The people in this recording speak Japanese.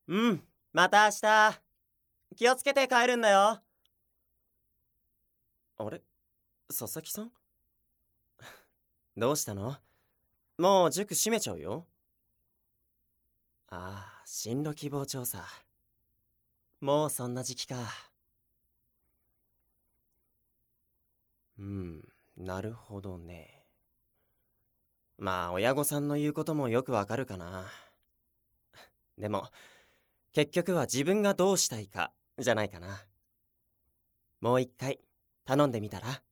うん、また明日。気をつけて帰るんだよ。あれ、佐々木さん？どうしたの？もう塾閉めちゃうよ。ああ、進路希望調査。もうそんな時期か。なるほどね。まあ、親御さんの言うこともよくわかるかな。でも、結局は自分がどうしたいか、じゃないかな。もう一回、頼んでみたら？